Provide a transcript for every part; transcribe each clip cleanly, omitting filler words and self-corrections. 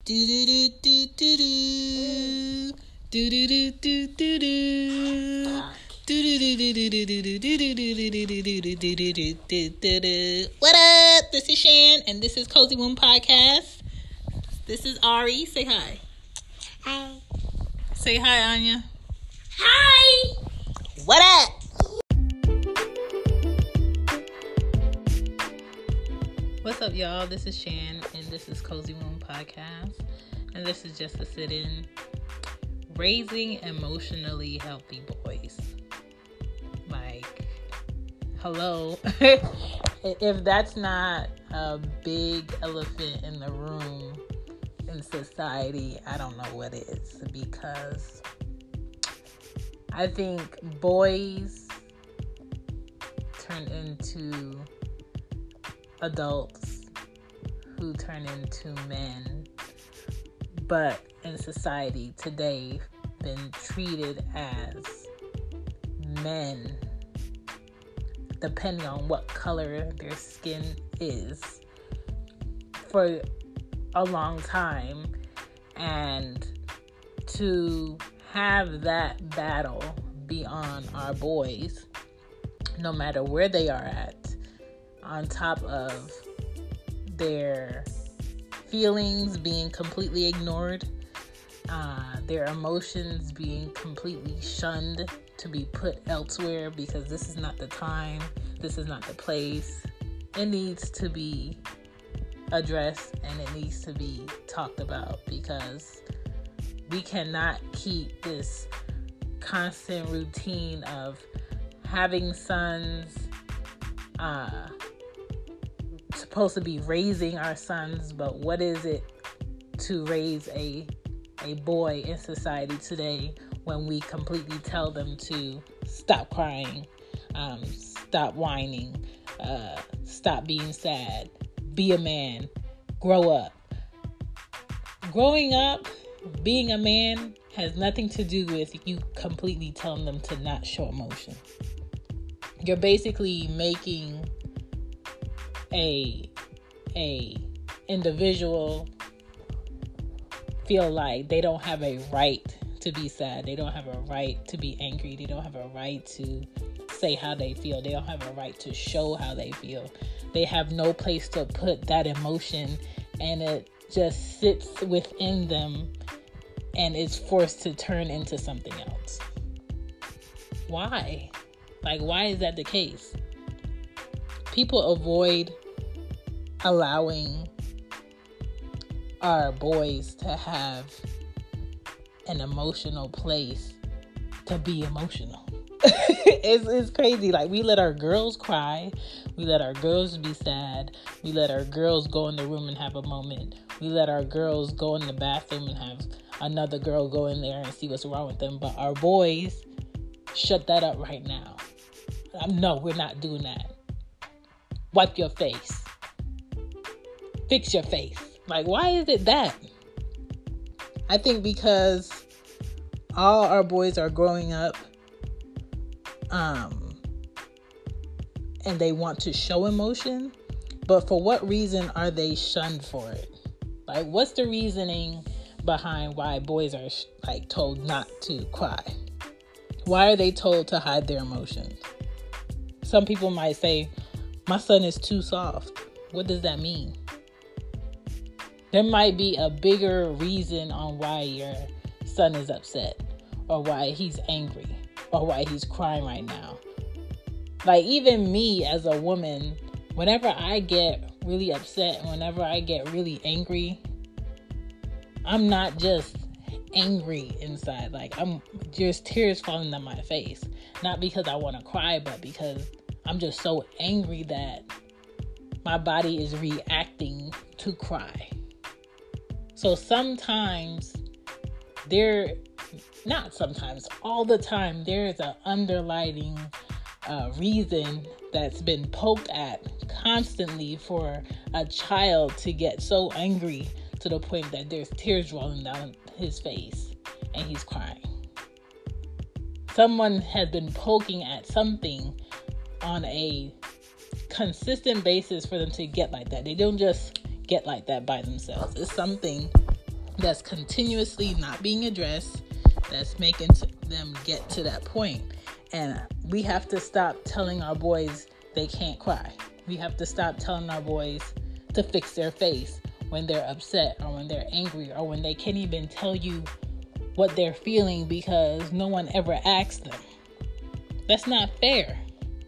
Do do do do do do do do do do do do. What up? This is Shan, and this is Cozy Womb Podcast. This is Ari. Say hi. Hi. Say hi, Anya. Hi. What up? What's up, y'all? This is Shan, and this is Cozy Womb Podcast, and this is just a sit-in. Raising emotionally healthy boys. Like, hello. If that's not a big elephant in the room in society, I don't know what is, because I think boys turn into adults who turn into men, but in society today been treated as men depending on what color their skin is for a long time. And to have that battle be on our boys, no matter where they are at, on top of their feelings being completely ignored, their emotions being completely shunned to be put elsewhere because this is not the time, this is not the place. It needs to be addressed and it needs to be talked about, because we cannot keep this constant routine of having sons, supposed to be raising our sons, but what is it to raise a boy in society today when we completely tell them to stop crying, stop whining, stop being sad, be a man, grow up. Growing up, being a man has nothing to do with you completely telling them to not show emotion. You're basically making a individual feel like they don't have a right to be sad. They don't have a right to be angry. They don't have a right to say how they feel. They don't have a right to show how they feel. They have no place to put that emotion, and it just sits within them and is forced to turn into something else. Why? Like, why is that the case? People avoid allowing our boys to have an emotional place to be emotional. It's crazy. Like, we let our girls cry. We let our girls be sad. We let our girls go in the room and have a moment. We let our girls go in the bathroom and have another girl go in there and see what's wrong with them. But our boys, shut that up right now. No, we're not doing that. Wipe your face. Fix your face. Like, why is it that? I think because all our boys are growing up, and they want to show emotion, but for what reason are they shunned for it? Like, what's the reasoning behind why boys are told not to cry? Why are they told to hide their emotions? Some people might say, my son is too soft. What does that mean? There might be a bigger reason on why your son is upset, or why he's angry, or why he's crying right now. Like, even me as a woman, whenever I get really upset, whenever I get really angry, I'm not just angry inside. Like, there's tears falling down my face. Not because I want to cry, but because I'm just so angry that my body is reacting to cry. So sometimes all the time, there is an underlying reason that's been poked at constantly for a child to get so angry to the point that there's tears rolling down his face and he's crying. Someone has been poking at something on a consistent basis for them to get like that. They don't just get like that by themselves. It's something that's continuously not being addressed, that's making them get to that point. And we have to stop telling our boys they can't cry. We have to stop telling our boys to fix their face when they're upset or when they're angry or when they can't even tell you what they're feeling because no one ever asked them. That's not fair.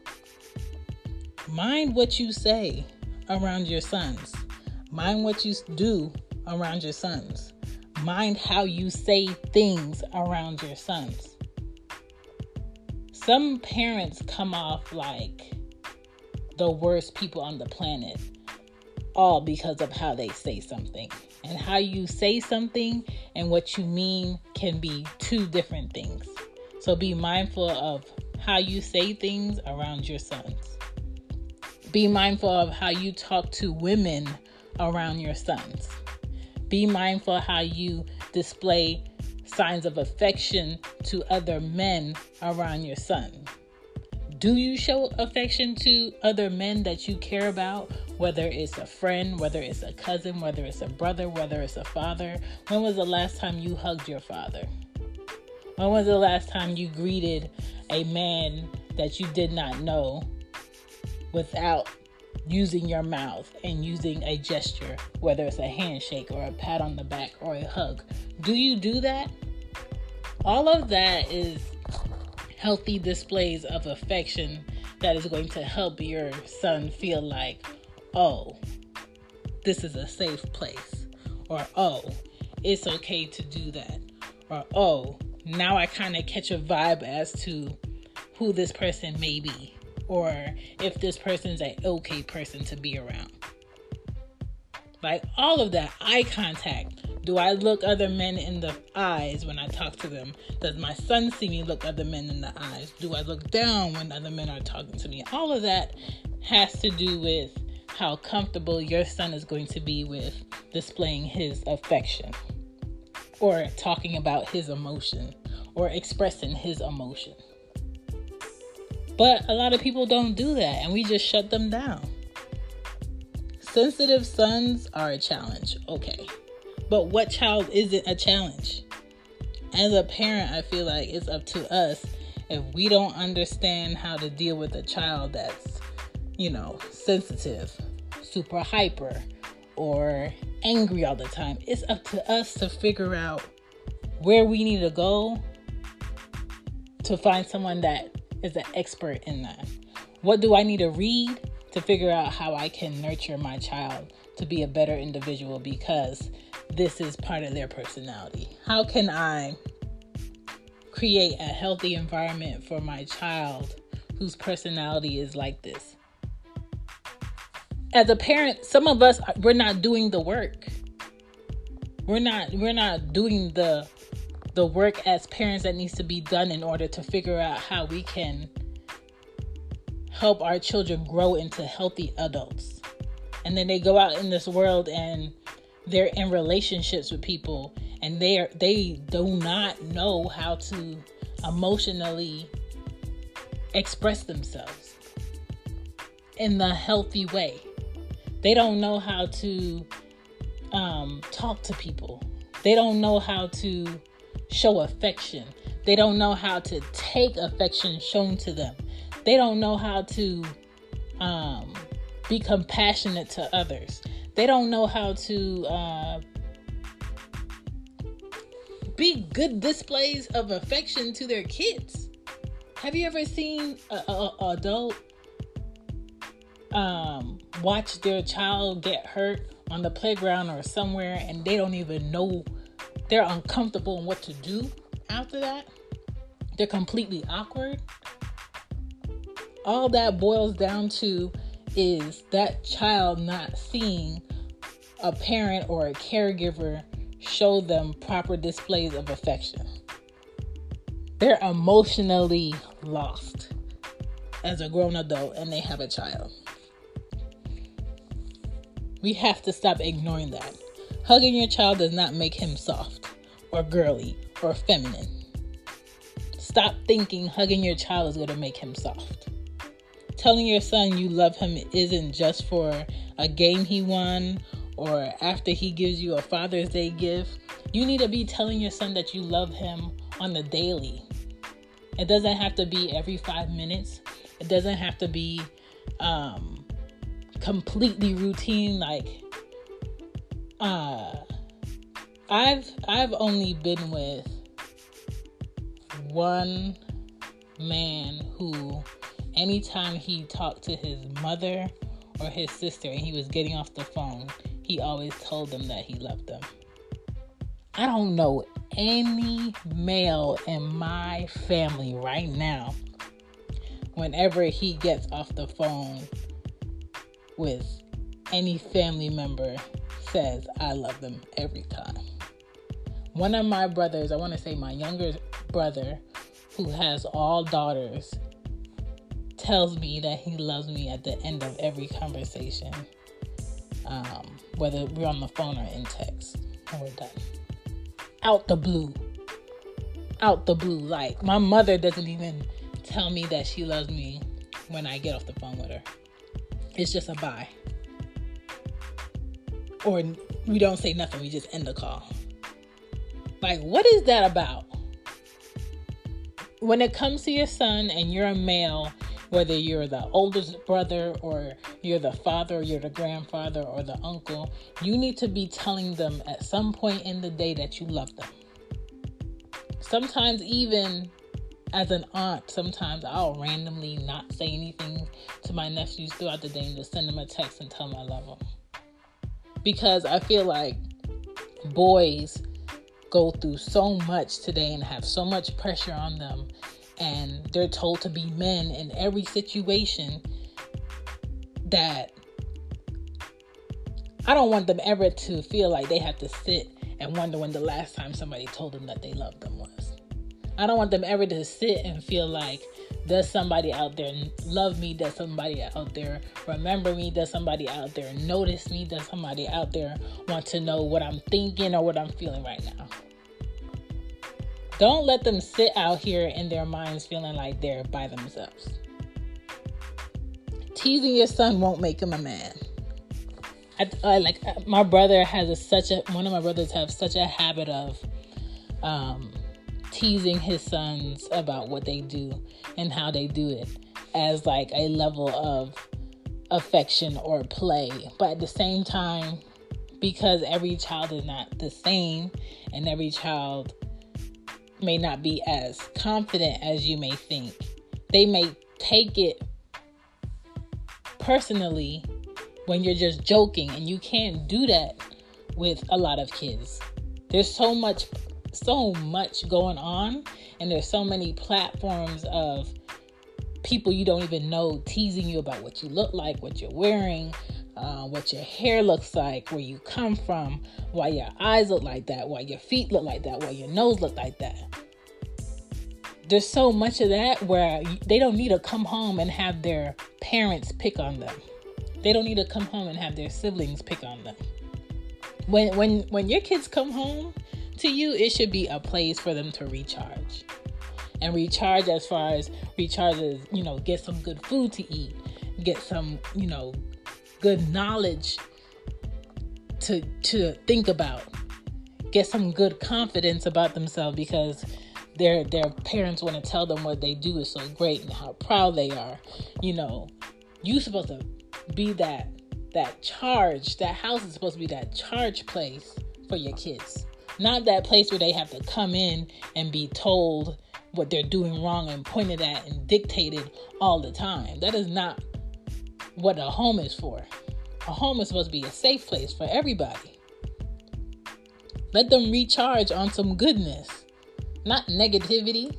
Mind what you say around your sons. Mind what you do around your sons. Mind how you say things around your sons. Some parents come off like the worst people on the planet, all because of how they say something. And how you say something and what you mean can be two different things. So be mindful of how you say things around your sons. Be mindful of how you talk to women around your sons. Be mindful of how you display signs of affection to other men around your son. Do you show affection to other men that you care about? Whether it's a friend, whether it's a cousin, whether it's a brother, whether it's a father. When was the last time you hugged your father? When was the last time you greeted a man that you did not know without using your mouth and using a gesture, whether it's a handshake or a pat on the back or a hug? Do you do that? All of that is healthy displays of affection that is going to help your son feel like, oh, this is a safe place, or oh, it's okay to do that, or oh, now I kind of catch a vibe as to who this person may be, or if this person's an okay person to be around. Like all of that, eye contact. Do I look other men in the eyes when I talk to them? Does my son see me look other men in the eyes? Do I look down when other men are talking to me? All of that has to do with how comfortable your son is going to be with displaying his affection or talking about his emotion or expressing his emotion. But a lot of people don't do that, and we just shut them down. Sensitive sons are a challenge, okay. But what child isn't a challenge? As a parent, I feel like it's up to us. If we don't understand how to deal with a child that's, sensitive, super hyper, or angry all the time, it's up to us to figure out where we need to go to find someone that is an expert in that. What do I need to read to figure out how I can nurture my child to be a better individual, because this is part of their personality? How can I create a healthy environment for my child whose personality is like this? As a parent, some of us, we're not doing the work. We're not doing the work as parents that needs to be done in order to figure out how we can help our children grow into healthy adults. And then they go out in this world and they're in relationships with people, and they do not know how to emotionally express themselves in the healthy way. They don't know how to talk to people. They don't know how to show affection. They don't know how to take affection shown to them. They don't know how to be compassionate to others. They don't know how to be good displays of affection to their kids. Have you ever seen an adult watch their child get hurt on the playground or somewhere, and they don't even know, they're uncomfortable in what to do after that? They're completely awkward. All that boils down to is that child not seeing a parent or a caregiver show them proper displays of affection. They're emotionally lost as a grown adult, and they have a child. We have to stop ignoring that. Hugging your child does not make him soft or girly or feminine. Stop thinking hugging your child is going to make him soft. Telling your son you love him isn't just for a game he won or after he gives you a Father's Day gift. You need to be telling your son that you love him on the daily. It doesn't have to be every 5 minutes. It doesn't have to be completely routine. Like, I've only been with one man who, anytime he talked to his mother or his sister and he was getting off the phone, he always told them that he loved them. I don't know any male in my family right now, whenever he gets off the phone with any family member, says, I love them every time. One of my brothers, I want to say my younger brother, who has all daughters, tells me that he loves me at the end of every conversation, whether we're on the phone or in text, and we're done. Out the blue. Like, my mother doesn't even tell me that she loves me when I get off the phone with her. It's just a bye. Or we don't say nothing, we just end the call. Like, what is that about? When it comes to your son and you're a male, whether you're the oldest brother or you're the father or you're the grandfather or the uncle, you need to be telling them at some point in the day that you love them. Sometimes even as an aunt, sometimes I'll randomly not say anything to my nephews throughout the day and just send them a text and tell them I love them. Because I feel like boys go through so much today and have so much pressure on them, and they're told to be men in every situation, that I don't want them ever to feel like they have to sit and wonder when the last time somebody told them that they loved them was. I don't want them ever to sit and feel like, does somebody out there love me? Does somebody out there remember me? Does somebody out there notice me? Does somebody out there want to know what I'm thinking or what I'm feeling right now? Don't let them sit out here in their minds feeling like they're by themselves. Teasing your son won't make him a man. My brother one of my brothers have such a habit of teasing his sons about what they do and how they do it as like a level of affection or play. But at the same time, because every child is not the same and every child may not be as confident as you may think, they may take it personally when you're just joking, and you can't do that with a lot of kids. There's so much going on, and there's so many platforms of people you don't even know teasing you about what you look like, what you're wearing, what your hair looks like, where you come from, why your eyes look like that, why your feet look like that, why your nose look like that. There's so much of that where they don't need to come home and have their parents pick on them. They don't need to come home and have their siblings pick on them. When your kids come home to you, it should be a place for them to recharge. And recharge as far as recharges, get some good food to eat, get some, good knowledge to think about, get some good confidence about themselves, because their parents want to tell them what they do is so great and how proud they are. You're supposed to be that charge. That house is supposed to be that charge place for your kids. Not that place where they have to come in and be told what they're doing wrong and pointed at and dictated all the time. That is not what a home is for. A home is supposed to be a safe place for everybody. Let them recharge on some goodness, not negativity.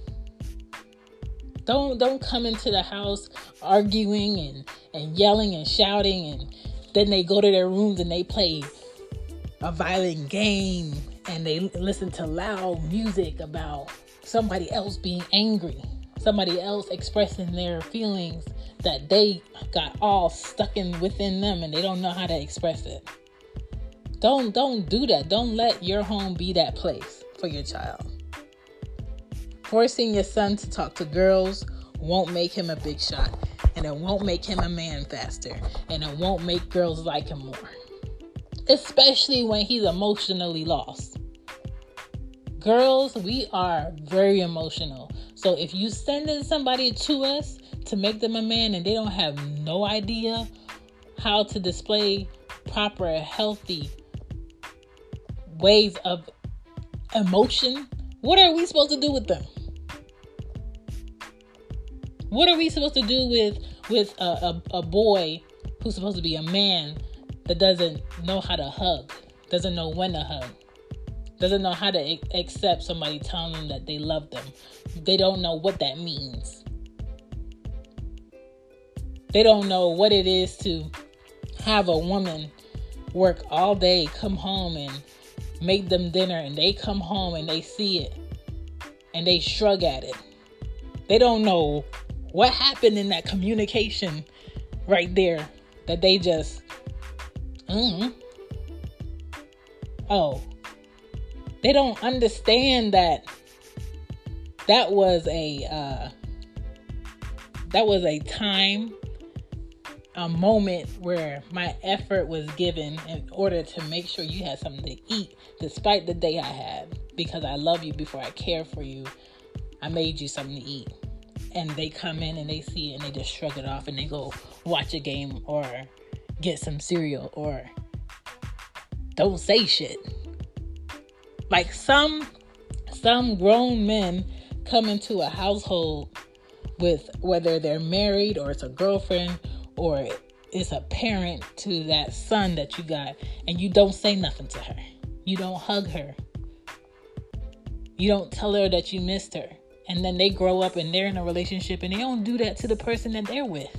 Don't come into the house arguing and yelling and shouting, and then they go to their rooms and they play a violent game and they listen to loud music about somebody else being angry, somebody else expressing their feelings that they got all stuck within them and they don't know how to express it. Don't do that. Don't let your home be that place for your child. Forcing your son to talk to girls won't make him a big shot, and it won't make him a man faster, and it won't make girls like him more. Especially when he's emotionally lost. Girls, we are very emotional. So if you sending somebody to us to make them a man and they don't have no idea how to display proper, healthy ways of emotion, what are we supposed to do with them? What are we supposed to do with a boy who's supposed to be a man that doesn't know how to hug, doesn't know when to hug, doesn't know how to accept somebody telling them that they love them? They don't know what that means. They don't know what it is to have a woman work all day, come home and make them dinner, and they come home and they see it and they shrug at it. They don't know what happened in that communication right there that they just, they don't understand that was a time, a moment where my effort was given in order to make sure you had something to eat despite the day I had, because I love you before I care for you. I made you something to eat. And they come in and they see it and they just shrug it off and they go watch a game or get some cereal or don't say shit. Like some grown men come into a household with, whether they're married or it's a girlfriend or it's a parent to that son that you got, and you don't say nothing to her. You don't hug her. You don't tell her that you missed her. And then they grow up and they're in a relationship and they don't do that to the person that they're with.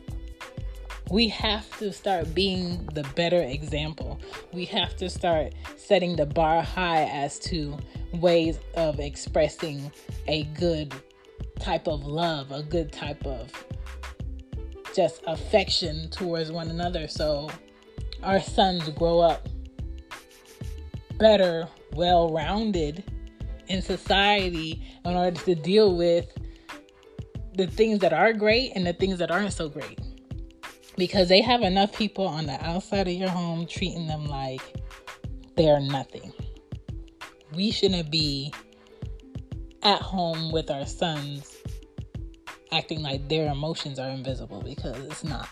We have to start being the better example. We have to start setting the bar high as to ways of expressing a good type of love, a good type of just affection towards one another, so our sons grow up better, well-rounded in society in order to deal with the things that are great and the things that aren't so great. Because they have enough people on the outside of your home treating them like they're nothing. We shouldn't be at home with our sons acting like their emotions are invisible, because it's not.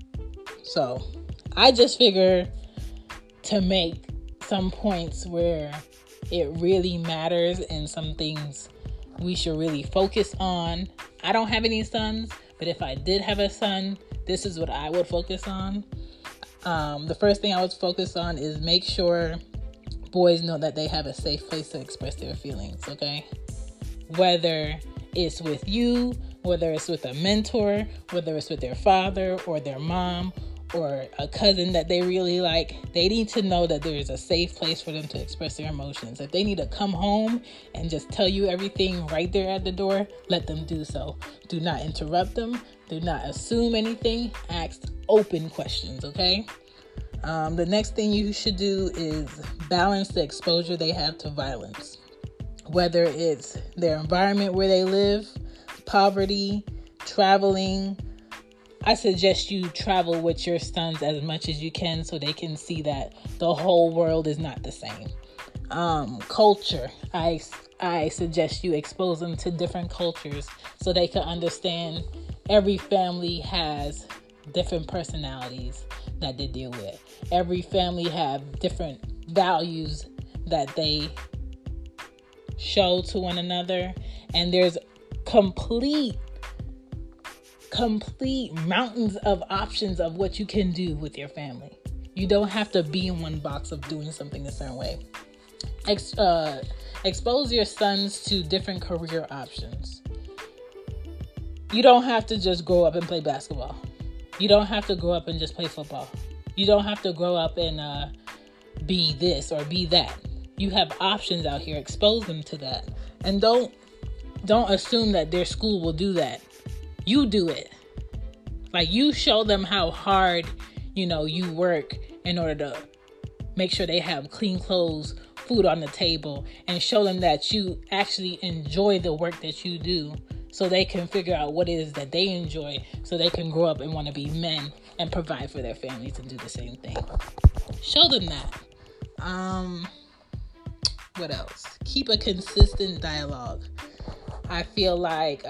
So I just figure to make some points where it really matters and some things we should really focus on. I don't have any sons, but if I did have a son, this is what I would focus on. The first thing I would focus on is make sure boys know that they have a safe place to express their feelings, okay? Whether it's with you, whether it's with a mentor, whether it's with their father or their mom or a cousin that they really like, they need to know that there's a safe place for them to express their emotions. If they need to come home and just tell you everything right there at the door, let them do so. Do not interrupt them. Do not assume anything. Ask open questions, okay? The next thing you should do is balance the exposure they have to violence. Whether it's their environment where they live, poverty, traveling, I suggest you travel with your sons as much as you can so they can see that the whole world is not the same. Culture, I suggest you expose them to different cultures so they can understand every family has different personalities that they deal with. Every family have different values that they show to one another, and there's complete mountains of options of what you can do with your family. You don't have to be in one box of doing something a certain way. Expose your sons to different career options. You don't have to just grow up and play basketball. You don't have to grow up and just play football. You don't have to grow up and be this or be that. You have options out here. Expose them to that. And don't assume that their school will do that. You do it. Like, you show them how hard, you work in order to make sure they have clean clothes, food on the table, and show them that you actually enjoy the work that you do so they can figure out what it is that they enjoy so they can grow up and want to be men and provide for their families and do the same thing. Show them that. What else? Keep a consistent dialogue. I feel like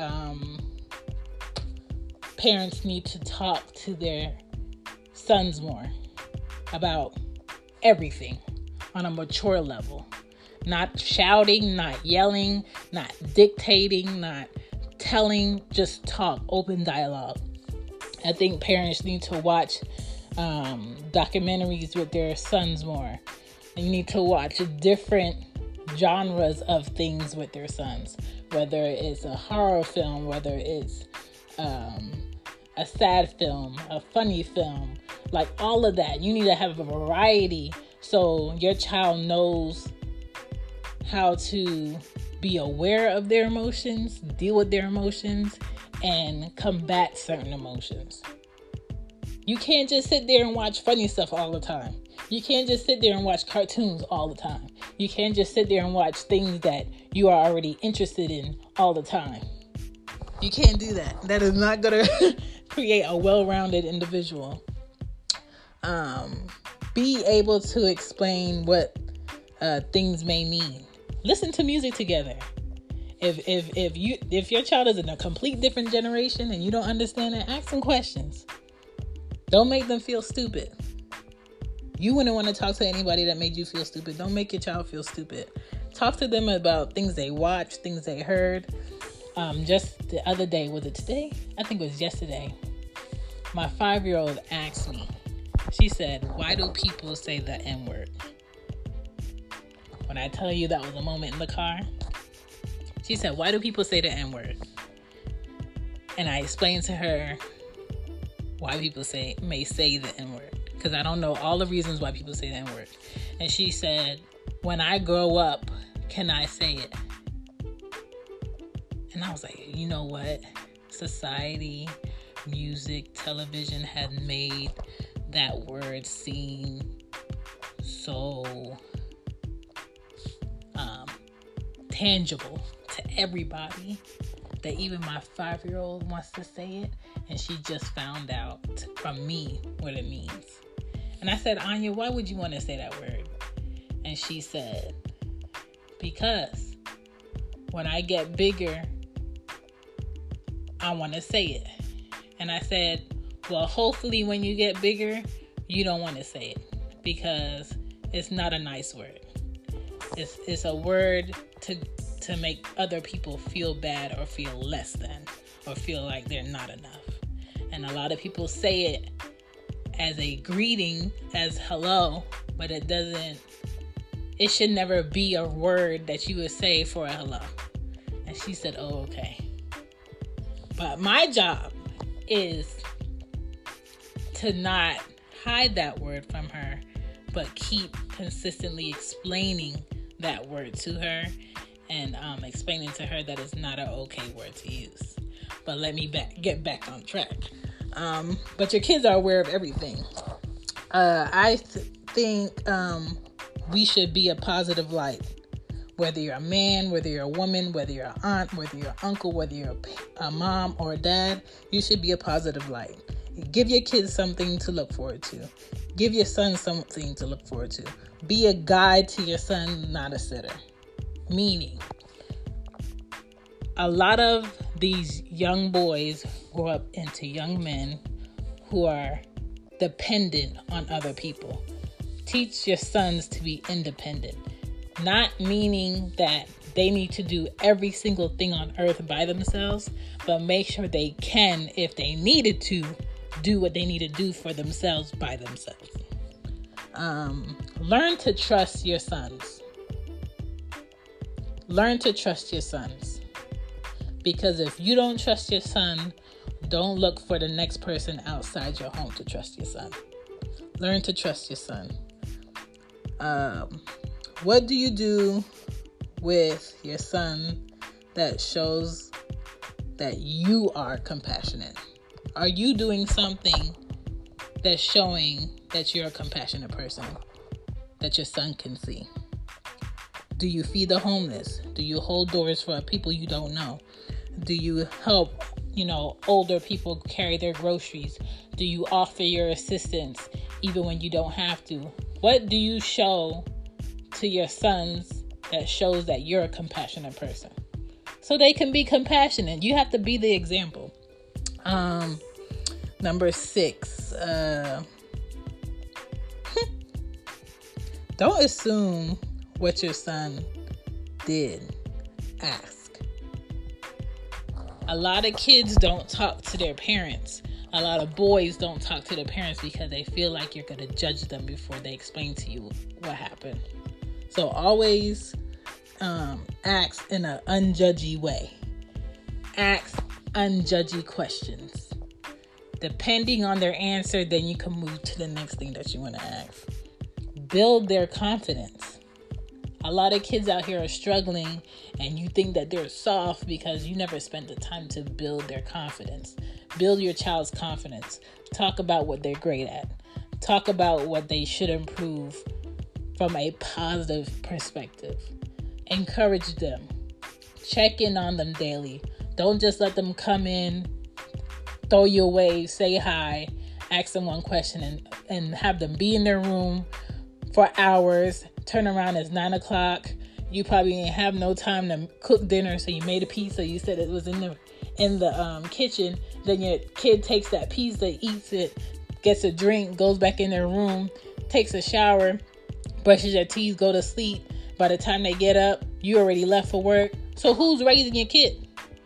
parents need to talk to their sons more about everything on a mature level. Not shouting, not yelling, not dictating, not telling, just talk, open dialogue. I think parents need to watch documentaries with their sons more. And you need to watch different genres of things with their sons, whether it's a horror film, whether it's a sad film, a funny film, like all of that. You need to have a variety so your child knows how to be aware of their emotions, deal with their emotions, and combat certain emotions. You can't just sit there and watch funny stuff all the time. You can't just sit there and watch cartoons all the time. You can't just sit there and watch things that you are already interested in all the time. You can't do that. That is not going to create a well-rounded individual. Be able to explain what things may mean. Listen to music together. If your child is in a complete different generation and you don't understand it, ask them questions. Don't make them feel stupid. You wouldn't want to talk to anybody that made you feel stupid. Don't make your child feel stupid. Talk to them about things they watched, things they heard. Just the other day, was it today? I think it was yesterday. My 5-year-old asked me, she said, "Why do people say the N-word?" When I tell you that was a moment in the car, she said, "Why do people say the N-word?" And I explained to her why people may say the N-word, because I don't know all the reasons why people say the N-word. And she said, "When I grow up, can I say it?" And I was like, you know what? Society, music, television has made that word seem so tangible to everybody that even my 5-year-old wants to say it, and she just found out from me what it means. And I said, "Anya, why would you want to say that word?" And she said, "Because when I get bigger, I want to say it." And I said, "Well, hopefully when you get bigger, you don't want to say it, because it's not a nice word. It's a word to make other people feel bad or feel less than or feel like they're not enough. And a lot of people say it as a greeting, as hello, but it should never be a word that you would say for a hello." And she said, "Oh, okay." But my job is to not hide that word from her, but keep consistently explaining that word to her and explaining to her that it's not an okay word to use. But let me get back on track. But your kids are aware of everything. I think we should be a positive light. Whether you're a man, whether you're a woman, whether you're an aunt, whether you're an uncle, whether you're a mom or a dad, you should be a positive light. Give your kids something to look forward to. Give your son something to look forward to. Be a guide to your son, not a sitter. Meaning, a lot of these young boys grow up into young men who are dependent on other people. Teach your sons to be independent. Not meaning that they need to do every single thing on earth by themselves, but make sure they can, if they needed to, do what they need to do for themselves by themselves. Learn to trust your sons. Learn to trust your sons. Because if you don't trust your son, don't look for the next person outside your home to trust your son. Learn to trust your son. What do you do with your son that shows that you are compassionate? Are you doing something that's showing that you're a compassionate person that your son can see? Do you feed the homeless? Do you hold doors for people you don't know? Do you help, older people carry their groceries? Do you offer your assistance even when you don't have to? What do you show to your sons that shows that you're a compassionate person. So they can be compassionate. You have to be the example. Number 6. Don't assume what your son did. Ask. A lot of kids don't talk to their parents. A lot of boys don't talk to their parents because they feel like you're going to judge them before they explain to you what happened. So always ask in an unjudgy way. Ask unjudgy questions. Depending on their answer, then you can move to the next thing that you want to ask. Build their confidence. A lot of kids out here are struggling, and you think that they're soft because you never spent the time to build their confidence. Build your child's confidence. Talk about what they're great at. Talk about what they should improve from a positive perspective. Encourage them. Check in on them daily. Don't just let them come in, throw you away, say hi, ask them one question, and have them be in their room for hours. Turn around, it's 9 o'clock. You probably didn't have no time to cook dinner, so you made a pizza. You said it was in the kitchen. Then your kid takes that pizza, eats it, gets a drink, goes back in their room, takes a shower, brushes their teeth, go to sleep. By the time they get up, you already left for work. So who's raising your kid?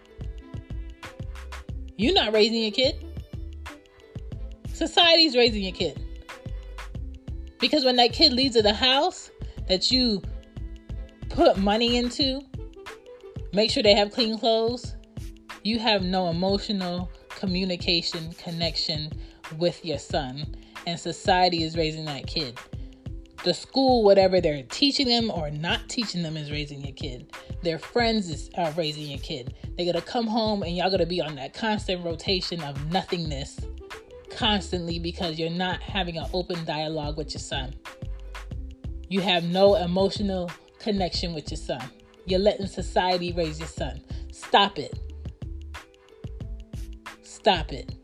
You're not raising your kid. Society's raising your kid. Because when that kid leaves the house that you put money into, make sure they have clean clothes, you have no emotional communication connection with your son, and society is raising that kid. The school, whatever they're teaching them or not teaching them, is raising your kid. Their friends are raising your kid. They're going to come home and y'all going to be on that constant rotation of nothingness constantly because you're not having an open dialogue with your son. You have no emotional connection with your son. You're letting society raise your son. Stop it. Stop it.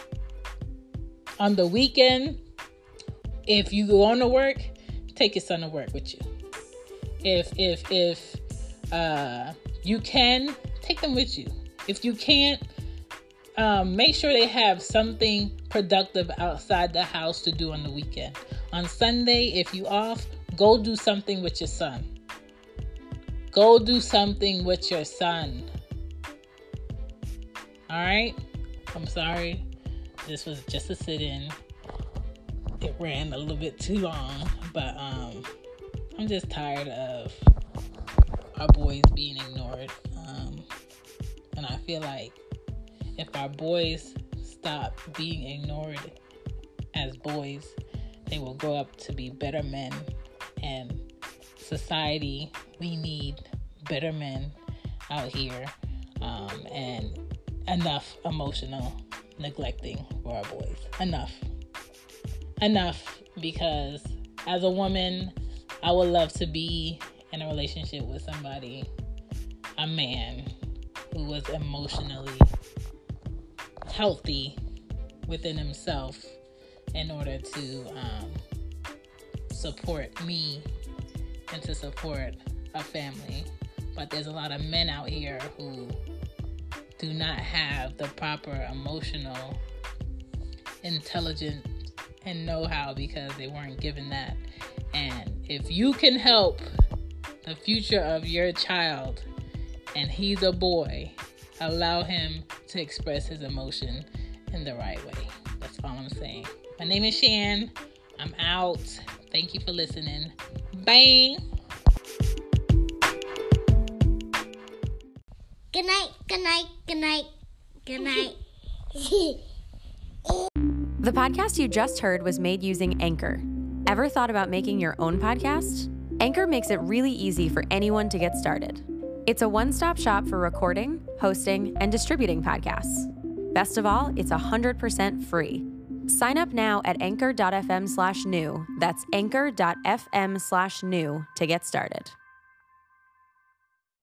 On the weekend, if you go on to work, take your son to work with you. If you can, take them with you. If you can't, make sure they have something productive outside the house to do on the weekend. On Sunday, if you off, go do something with your son. Go do something with your son. All right? I'm sorry. This was just a sit-in. It ran a little bit too long, but I'm just tired of our boys being ignored. And I feel like if our boys stop being ignored as boys, they will grow up to be better men. And society, we need better men out here, and enough emotional neglecting for our boys. Enough, because as a woman, I would love to be in a relationship with somebody, a man who was emotionally healthy within himself in order to support me and to support a family. But there's a lot of men out here who do not have the proper emotional intelligence and know-how because they weren't given that. And if you can help the future of your child and he's a boy, allow him to express his emotion in the right way. That's all I'm saying. My name is Shan. I'm out. Thank you for listening. Bye. Good night, good night, good night, good night. The podcast you just heard was made using Anchor. Ever thought about making your own podcast? Anchor makes it really easy for anyone to get started. It's a one-stop shop for recording, hosting, and distributing podcasts. Best of all, it's 100% free. Sign up now at anchor.fm/new. That's anchor.fm/new to get started.